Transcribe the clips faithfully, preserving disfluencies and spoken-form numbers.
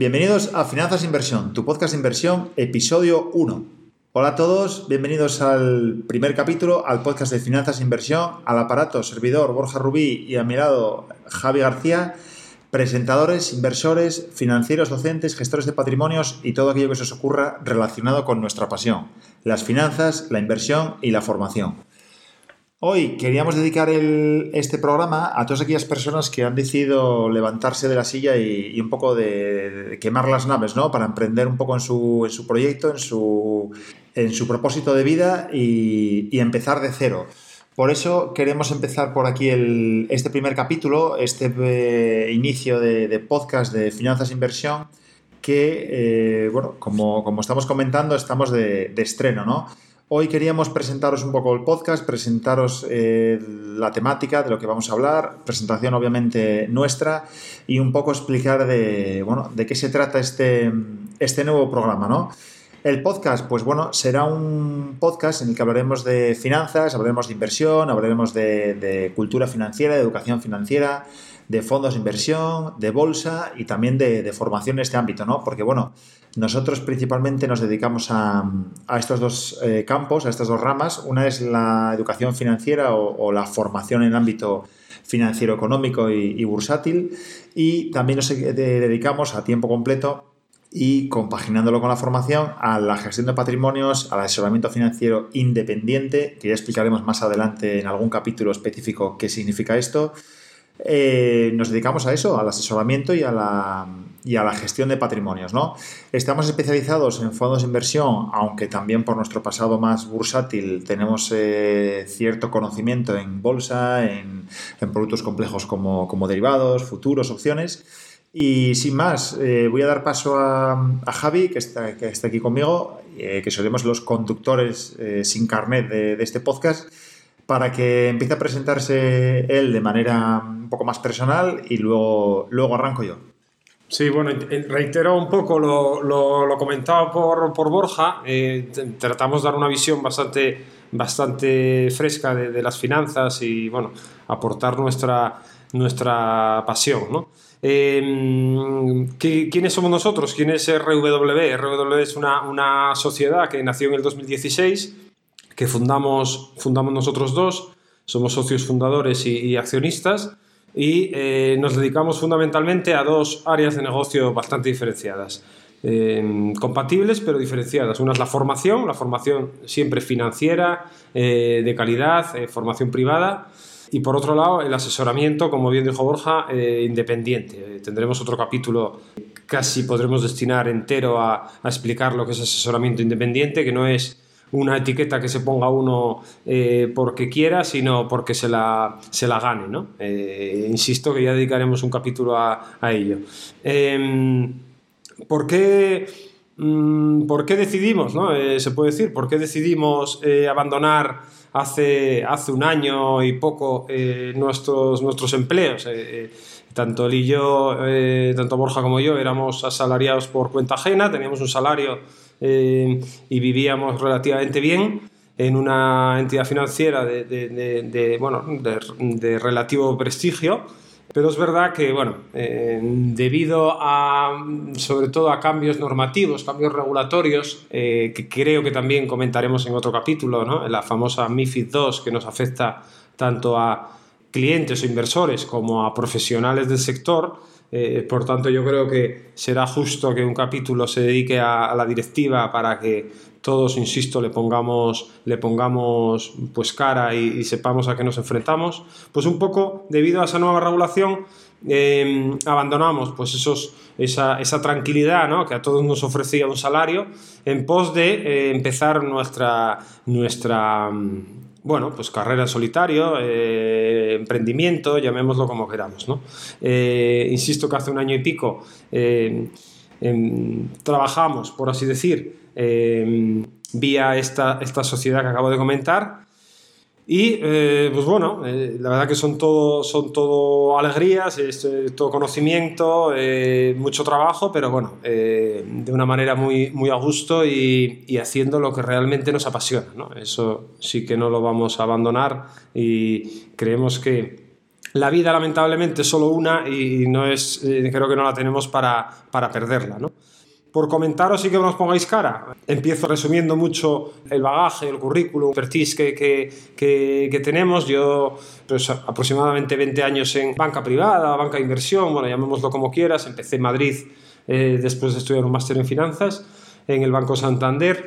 Bienvenidos a Finanzas Inversión, tu podcast de inversión, episodio uno. Hola a todos, bienvenidos al primer capítulo, al podcast de Finanzas Inversión, al aparato, servidor Borja Rubí y a mi lado Javi García, presentadores, inversores, financieros, docentes, gestores de patrimonios y todo aquello que se os ocurra relacionado con nuestra pasión, las finanzas, la inversión y la formación. Hoy queríamos dedicar el, este programa a todas aquellas personas que han decidido levantarse de la silla y, y un poco de, de quemar las naves, ¿no? Para emprender un poco en su, en su proyecto, en su, en su propósito de vida y, y empezar de cero. Por eso queremos empezar por aquí el, este primer capítulo, este eh, inicio de, de podcast de Finanzas Inversión, que, eh, bueno, como, como estamos comentando, estamos de, de estreno, ¿no? Hoy queríamos presentaros un poco el podcast, presentaros eh, la temática de lo que vamos a hablar, presentación obviamente nuestra y un poco explicar de, bueno, de qué se trata este, este nuevo programa, ¿no? El podcast, pues bueno, será un podcast en el que hablaremos de finanzas, hablaremos de inversión, hablaremos de, de cultura financiera, de educación financiera, de fondos de inversión, de bolsa y también de, de formación en este ámbito, ¿no? Porque, bueno, nosotros principalmente nos dedicamos a, a estos dos eh, campos, a estas dos ramas. Una es la educación financiera o, o la formación en el ámbito financiero, económico y, y bursátil. Y también nos de, dedicamos a tiempo completo y compaginándolo con la formación a la gestión de patrimonios, al asesoramiento financiero independiente, que ya explicaremos más adelante en algún capítulo específico qué significa esto. Eh, nos dedicamos a eso, al asesoramiento y a la, y a la gestión de patrimonios, ¿no? Estamos especializados en fondos de inversión, aunque también por nuestro pasado más bursátil tenemos eh, cierto conocimiento en bolsa, en, en productos complejos como, como derivados, futuros, opciones. Y sin más, eh, voy a dar paso a, a Javi, que está, que está aquí conmigo, eh, que seremos los conductores eh, sin carnet de, de este podcast, para que empiece a presentarse él de manera un poco más personal y luego, luego arranco yo. Sí, bueno, reitero un poco lo, lo, lo comentado por, por Borja. Eh, tratamos de dar una visión bastante, bastante fresca de, de las finanzas y, bueno, aportar nuestra, nuestra pasión, ¿no? Eh, ¿Quiénes somos nosotros? ¿Quién es R W W? R W W es una, una sociedad que nació en el dos mil dieciséis, que fundamos, fundamos nosotros dos, somos socios fundadores y, y accionistas, y eh, nos dedicamos fundamentalmente a dos áreas de negocio bastante diferenciadas, eh, compatibles pero diferenciadas. Una es la formación, la formación siempre financiera, eh, de calidad, eh, formación privada, y por otro lado el asesoramiento, como bien dijo Borja, eh, independiente. Eh, tendremos otro capítulo, casi podremos destinar entero a, a explicar lo que es asesoramiento independiente, que no es una etiqueta que se ponga uno eh, porque quiera, sino porque se la, se la gane, ¿no? Eh, insisto que ya dedicaremos un capítulo a, a ello. Eh, ¿por qué, mm, ¿Por qué decidimos, ¿no? Eh, se puede decir, ¿por qué decidimos eh, abandonar hace, hace un año y poco eh, nuestros, nuestros empleos? Eh, eh, tanto él y yo, eh, tanto Borja como yo, éramos asalariados por cuenta ajena, teníamos un salario Eh, y vivíamos relativamente bien en una entidad financiera de, de, de, de, bueno, de, de relativo prestigio, pero es verdad que, bueno, eh, debido a, sobre todo a cambios normativos, cambios regulatorios, eh, que creo que también comentaremos en otro capítulo, ¿no? La famosa MiFID dos, que nos afecta tanto a clientes o inversores como a profesionales del sector. Eh, por tanto, yo creo que será justo que un capítulo se dedique a, a la directiva para que todos, insisto, le pongamos, le pongamos pues cara y, y sepamos a qué nos enfrentamos. Pues un poco, debido a esa nueva regulación, eh, abandonamos pues esos, esa, esa tranquilidad, ¿no?, que a todos nos ofrecía un salario, en pos de eh, empezar nuestra... nuestra bueno, pues carrera en solitario, eh, emprendimiento, llamémoslo como queramos, ¿no? Eh, insisto que hace un año y pico eh, eh, trabajamos, por así decir, eh, vía esta, esta sociedad que acabo de comentar. Y eh, pues bueno, eh, la verdad que son todo, son todo alegrías, es eh, todo conocimiento, eh, mucho trabajo, pero bueno, eh, de una manera muy, muy a gusto y, y haciendo lo que realmente nos apasiona, ¿no? Eso sí que no lo vamos a abandonar y creemos que la vida lamentablemente es solo una y no es, eh, creo que no la tenemos para, para perderla, ¿no? Por comentaros y que nos pongáis cara, empiezo resumiendo mucho el bagaje, el currículum, el expertise que, que, que, que tenemos. Yo, pues, aproximadamente veinte años en banca privada, banca de inversión, bueno, llamémoslo como quieras. Empecé en Madrid eh, después de estudiar un máster en finanzas en el Banco Santander.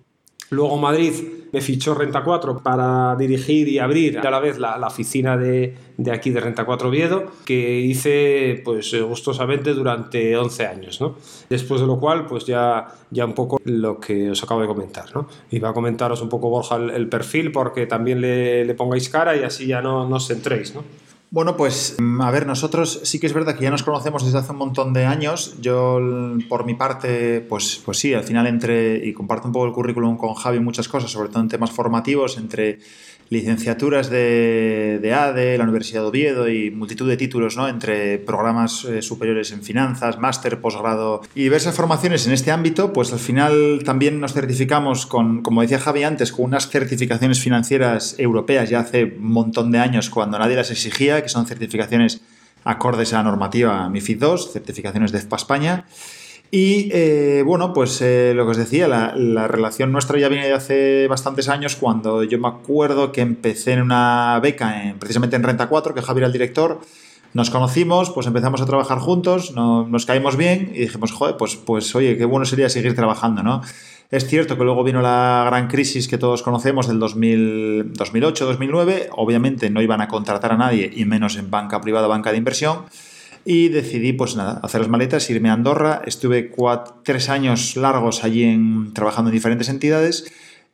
Luego Madrid me fichó Renta cuatro para dirigir y abrir a la vez la, la oficina de, de aquí de Renta cuatro Oviedo, que hice pues gustosamente durante once años, ¿no? Después de lo cual pues ya, ya un poco lo que os acabo de comentar, ¿no? Iba a comentaros un poco, Borja, el, el perfil porque también le, le pongáis cara y así ya no, no os centréis, ¿no? Bueno, pues a ver, nosotros sí que es verdad que ya nos conocemos desde hace un montón de años. Yo, por mi parte, pues, pues sí, al final entré y comparto un poco el currículum con Javi muchas cosas, sobre todo en temas formativos, entre licenciaturas de, de A D E, la Universidad de Oviedo y multitud de títulos, ¿no? Entre programas eh, superiores en finanzas, máster, posgrado y diversas formaciones en este ámbito. Pues al final también nos certificamos con, como decía Javi antes, con unas certificaciones financieras europeas ya hace un montón de años cuando nadie las exigía, que son certificaciones acordes a la normativa MiFID dos, certificaciones de E F P A España. Y eh, bueno, pues eh, lo que os decía, la, la relación nuestra ya viene de hace bastantes años, cuando yo me acuerdo que empecé en una beca, en, precisamente en Renta cuatro, que Javi era el director. Nos conocimos, pues empezamos a trabajar juntos, no, nos caímos bien y dijimos, joder, pues, pues oye, qué bueno sería seguir trabajando, ¿no? Es cierto que luego vino la gran crisis que todos conocemos del dos mil, dos mil ocho dos mil nueve, obviamente no iban a contratar a nadie y menos en banca privada, banca de inversión. Y decidí, pues nada, hacer las maletas, irme a Andorra. Estuve cuatro, tres años largos allí en, trabajando en diferentes entidades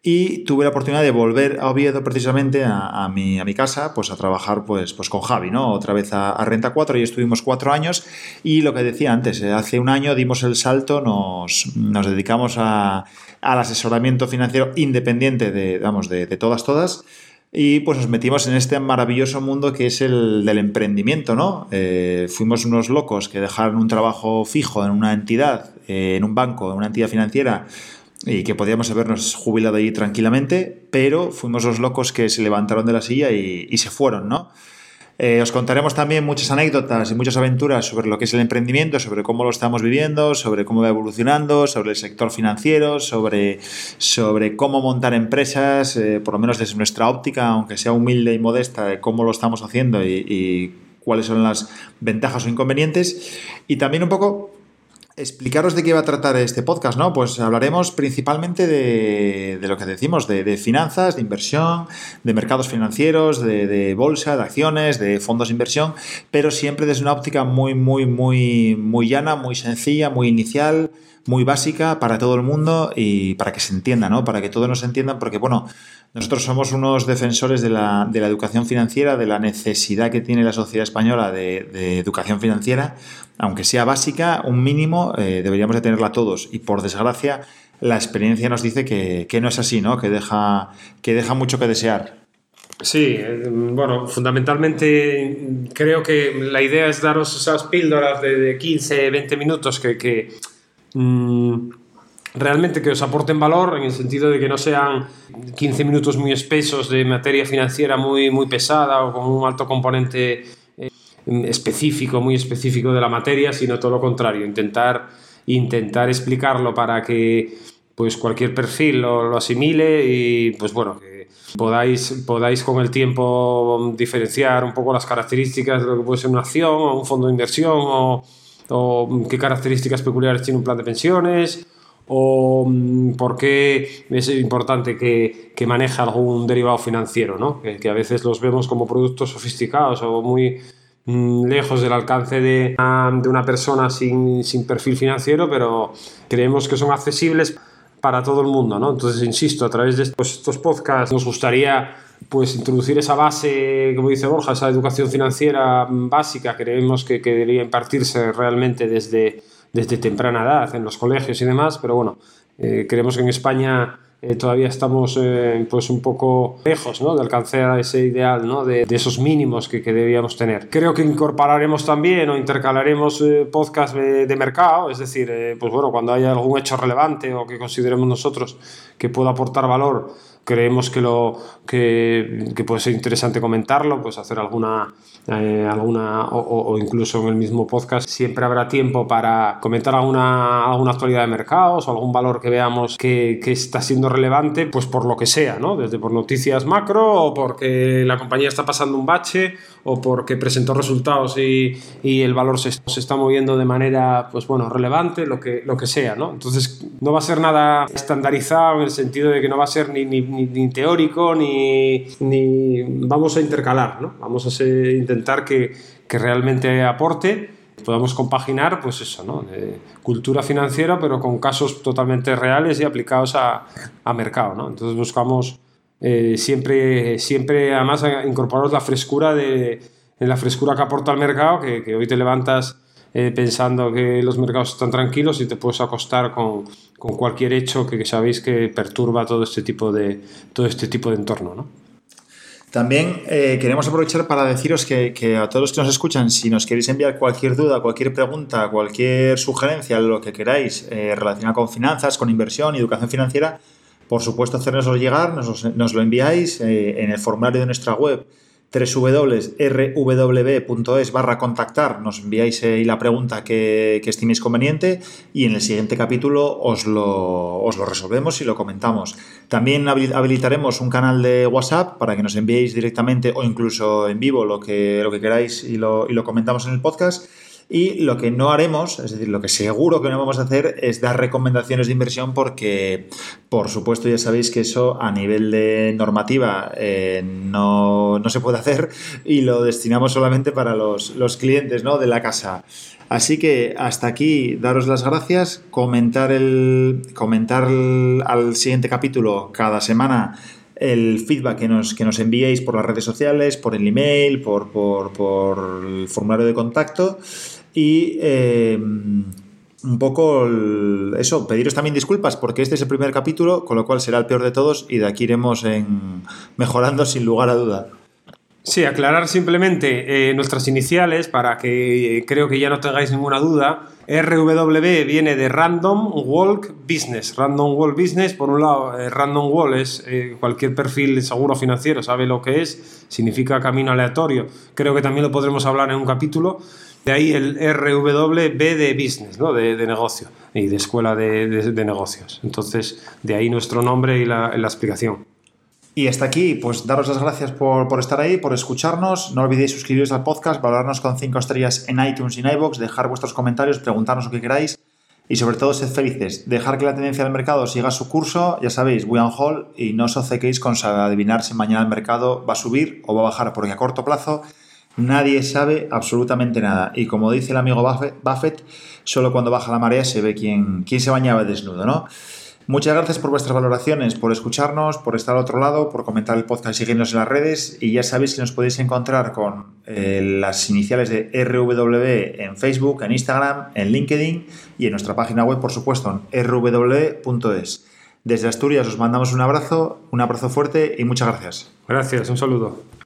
y tuve la oportunidad de volver a Oviedo precisamente a, a, mi, a mi casa, pues a trabajar pues, pues con Javi, ¿no? Otra vez a, a Renta cuatro, y estuvimos cuatro años. Y lo que decía antes, hace un año dimos el salto, nos, nos dedicamos a, al asesoramiento financiero independiente de, vamos, de, de todas, todas. Y pues nos metimos en este maravilloso mundo que es el del emprendimiento, ¿no? Eh, fuimos unos locos que dejaron un trabajo fijo en una entidad, eh, en un banco, en una entidad financiera, y que podíamos habernos jubilado allí tranquilamente, pero fuimos los locos que se levantaron de la silla y, y se fueron, ¿no? Eh, os contaremos también muchas anécdotas y muchas aventuras sobre lo que es el emprendimiento, sobre cómo lo estamos viviendo, sobre cómo va evolucionando, sobre el sector financiero, sobre, sobre cómo montar empresas, eh, por lo menos desde nuestra óptica, aunque sea humilde y modesta, de cómo lo estamos haciendo y, y cuáles son las ventajas o inconvenientes. Y también un poco explicaros de qué va a tratar este podcast, ¿no? Pues hablaremos principalmente de, de lo que decimos, de, de finanzas, de inversión, de mercados financieros, de, de bolsa, de acciones, de fondos de inversión, pero siempre desde una óptica muy, muy, muy, muy llana, muy sencilla, muy inicial, muy básica para todo el mundo y para que se entienda, ¿no? Para que todos nos entiendan, porque, bueno, nosotros somos unos defensores de la, de la educación financiera, de la necesidad que tiene la sociedad española de, de educación financiera, aunque sea básica, un mínimo, eh, deberíamos de tenerla todos. Y por desgracia, la experiencia nos dice que, que no es así, ¿no? Que deja, que deja mucho que desear. Sí, bueno, fundamentalmente creo que la idea es daros esas píldoras de, de quince, veinte minutos que... que mmm, realmente que os aporten valor, en el sentido de que no sean quince minutos muy espesos de materia financiera muy, muy pesada o con un alto componente eh, específico, muy específico de la materia, sino todo lo contrario, intentar, intentar explicarlo para que pues cualquier perfil lo, lo asimile y pues bueno, que podáis, podáis con el tiempo diferenciar un poco las características de lo que puede ser una acción o un fondo de inversión o, o qué características peculiares tiene un plan de pensiones, o por qué es importante que, que maneje algún derivado financiero, ¿no? Que, que a veces los vemos como productos sofisticados o muy mmm, lejos del alcance de una, de una persona sin, sin perfil financiero, pero creemos que son accesibles para todo el mundo, ¿no? Entonces, insisto, a través de estos, estos podcasts nos gustaría pues introducir esa base, como dice Borja, esa educación financiera básica. Creemos que, que debería impartirse realmente desde desde temprana edad en los colegios y demás, pero bueno, eh, creemos que en España eh, todavía estamos eh, pues un poco lejos, ¿no?, de alcanzar ese ideal, ¿no?, de, de esos mínimos que, que debíamos tener. Creo que incorporaremos también o intercalaremos eh, podcasts de, de mercado, es decir, eh, pues bueno, cuando haya algún hecho relevante o que consideremos nosotros que pueda aportar valor creemos que, lo, que, que puede ser interesante comentarlo, pues hacer alguna, eh, alguna o, o incluso en el mismo podcast siempre habrá tiempo para comentar alguna, alguna actualidad de mercados o algún valor que veamos que, que está siendo relevante, pues por lo que sea, ¿no? Desde por noticias macro o porque la compañía está pasando un bache o porque presentó resultados y, y el valor se, se está moviendo de manera, pues bueno, relevante, lo que, lo que sea, ¿no? Entonces no va a ser nada estandarizado en el sentido de que no va a ser ni, ni, ni, ni teórico ni, ni vamos a intercalar, ¿no? Vamos a ser, intentar que, que realmente aporte, podamos compaginar, pues eso, ¿no? De cultura financiera, pero con casos totalmente reales y aplicados a, a mercado, ¿no? Entonces buscamos eh, siempre, siempre además incorporaros la frescura de, de la frescura que aporta el mercado, que, que hoy te levantas eh, pensando que los mercados están tranquilos y te puedes acostar con, con cualquier hecho que, que sabéis que perturba todo este tipo de, todo este tipo de entorno, ¿no? También eh, queremos aprovechar para deciros que, que a todos los que nos escuchan, si nos queréis enviar cualquier duda, cualquier pregunta, cualquier sugerencia, lo que queráis eh, relacionado con finanzas, con inversión y educación financiera, por supuesto hacérnoslo llegar, nos, nos lo enviáis eh, en el formulario de nuestra web doble u doble u doble u punto r w b punto es barra contactar, nos enviáis ahí la pregunta que, que estiméis conveniente y en el siguiente capítulo os lo, os lo resolvemos y lo comentamos. También habilitaremos un canal de WhatsApp para que nos enviéis directamente o incluso en vivo lo que, lo que queráis y lo, y lo comentamos en el podcast. Y lo que no haremos, es decir, lo que seguro que no vamos a hacer es dar recomendaciones de inversión porque, por supuesto, ya sabéis que eso a nivel de normativa eh, no, no se puede hacer y lo destinamos solamente para los, los clientes, ¿no?, de la casa. Así que hasta aquí daros las gracias, comentar, el, comentar el, al siguiente capítulo cada semana el feedback que nos, que nos enviéis por las redes sociales, por el email, por, por, por el formulario de contacto y eh, un poco el, eso, pediros también disculpas porque este es el primer capítulo, con lo cual será el peor de todos y de aquí iremos en, mejorando sin lugar a duda. Sí, aclarar simplemente eh, nuestras iniciales para que eh, creo que ya no tengáis ninguna duda. R W B viene de Random Walk Business. Random Walk Business, por un lado, eh, Random Walk es eh, cualquier perfil de seguro financiero, sabe lo que es, significa camino aleatorio. Creo que también lo podremos hablar en un capítulo. De ahí el R W B de Business, ¿no? de, de negocio y de escuela de, de, de negocios. Entonces, de ahí nuestro nombre y la, la explicación. Y hasta aquí, pues daros las gracias por, por estar ahí, por escucharnos. No olvidéis suscribiros al podcast, valorarnos con cinco estrellas en iTunes y en iVoox, dejar vuestros comentarios, preguntarnos lo que queráis y sobre todo sed felices. Dejar que la tendencia del mercado siga su curso, ya sabéis, buy and hold, y no os obcequéis con adivinar si mañana el mercado va a subir o va a bajar, porque a corto plazo nadie sabe absolutamente nada. Y como dice el amigo Buffett, solo cuando baja la marea se ve quién, quién se bañaba desnudo, ¿no? Muchas gracias por vuestras valoraciones, por escucharnos, por estar al otro lado, por comentar el podcast y seguirnos en las redes. Y ya sabéis que nos podéis encontrar con eh, las iniciales de R W B en Facebook, en Instagram, en LinkedIn y en nuestra página web, por supuesto, en r w w punto es. Desde Asturias os mandamos un abrazo, un abrazo fuerte y muchas gracias. Gracias, un saludo.